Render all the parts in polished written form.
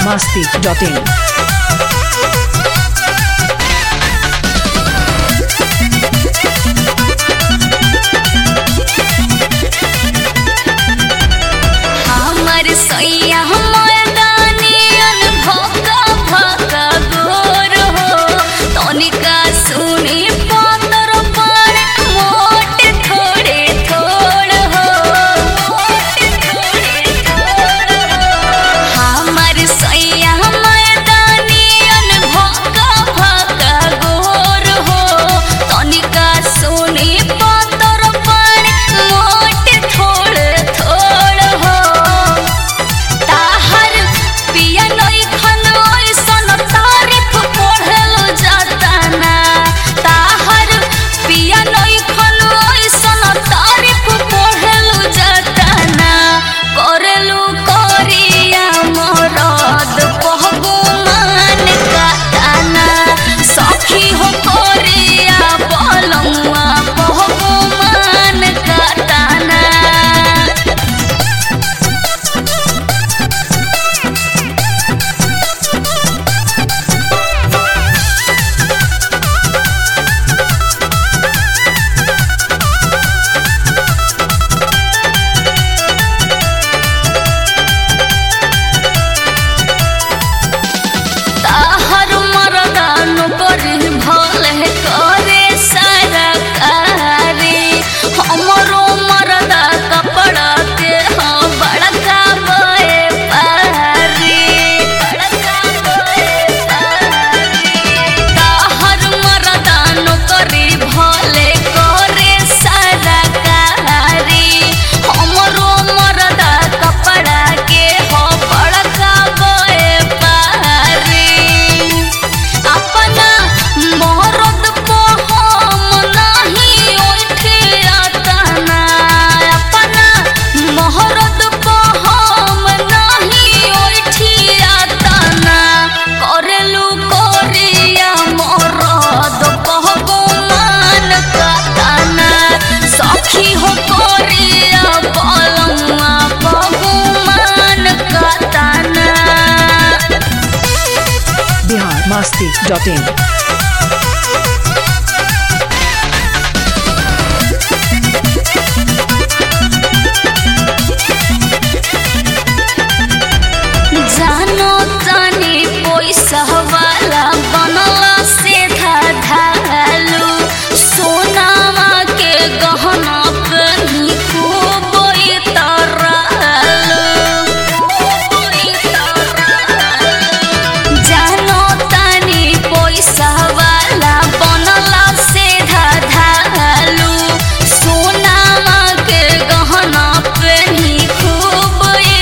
biharmasti.in हमर सैया मैदानियन भका भका गोर हो तनिका सुनी पातर पर मोट थोड़े थोड़ हो हमर सैया मैदानियन भका भका गोर हो तनिका सुनी पातर पर मोट थोड़ थोड़ हो ताहर पिया नई खन ओइसन तारीफ पढ़लो जाता ना ताहर पिया नई खन ओइसन तारीफ पढ़लो जाता ना करलू करिया मरद कहबो मान काटाना सखी हो करिया बलमुआ कहबो मान काटाना ताहर मरदान करी भले करे सरकारी हमरो मरदा कपड़ा के हाँ बड़का व्यापारी ताहर मरदान करी भले करे सरकारी हमरो मरदा कपड़ा के हाँ बड़का व्यापारी अपना मरद को हम नहीं ओठियाता ना अपना मरद को हम नहीं ओठियाता ना करलू करिया मरद कहबो मान काटाना सखी हो करिया बलमुआ कहबो मान काटाना biharmasti.in जानो तानी पैसा वाला बनला से धालू सोनामा के गहना पहनी खूब तरलू जानो तानी पैसा वाला बनला से धालू सोनामा के गहना पहनी खूब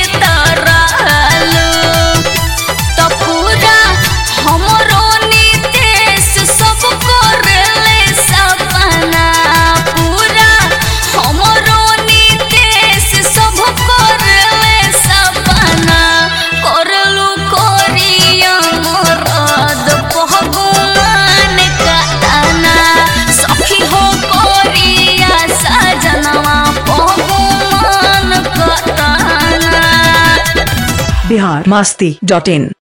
तरलू तो पूरा हमरो नितेश सब करले सपना पूरा हमरो नितेश सब करले सपना करलू करिया मरद कहबो मान काटाना सखी हो करिया सजनवा कहबो मान काटाना biharmasti.in